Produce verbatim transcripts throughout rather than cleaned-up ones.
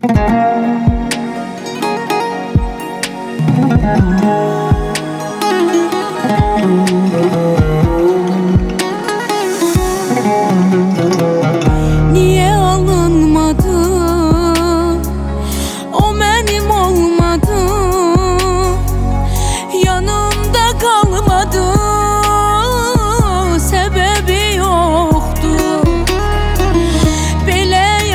Niye alınmadı? O benim olmadı. Yanımda kalmadı. Sebebi yoktu. Belə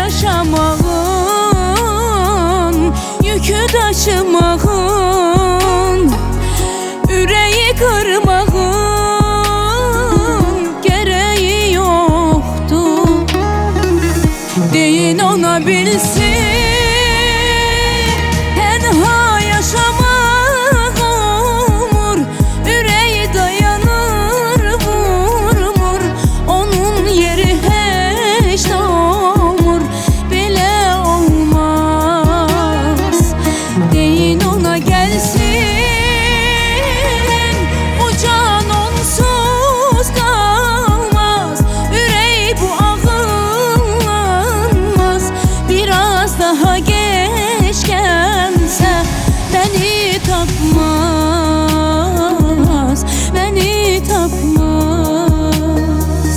yaşamağın, yükü taşımağın, yüreği kırmağın gereği yoktu. Deyin ona bilsin, tenha yaşamak olmur. Yüreği dayanır, vurmur. Onun yeri hiç doğmur. Bile olmaz. Deyin ona gelsin, bu can onsuz kalmaz. Yüreği bu ağlanmaz. Biraz daha geç gelse beni tapmaz, beni tapmaz.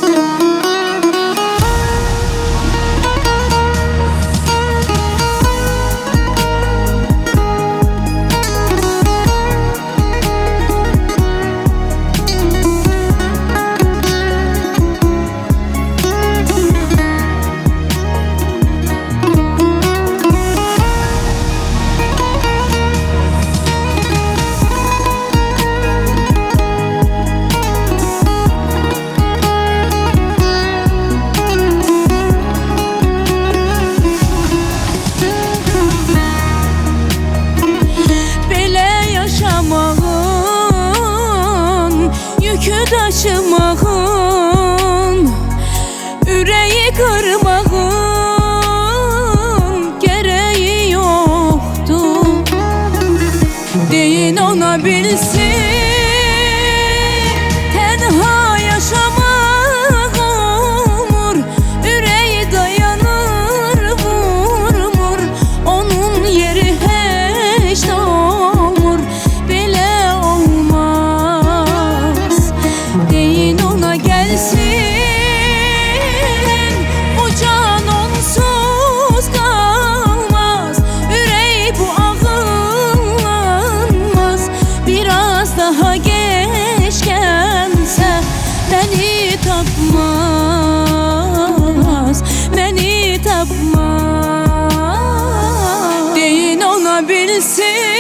Yükü taşımağın, yüreği kırmağın gereği yoktu. Deyin ona bilsin, tenha yaşamak olmur. Yüreği dayanır, vurmur. Onun yeri hiç doğmur. Bile olmaz. Deyin ona gelsin, bu can onsuz kalmaz. Yüreği bu ağlanmaz. Biraz daha geç gelse beni tapmaz, beni tapmaz. Deyin ona bilsin,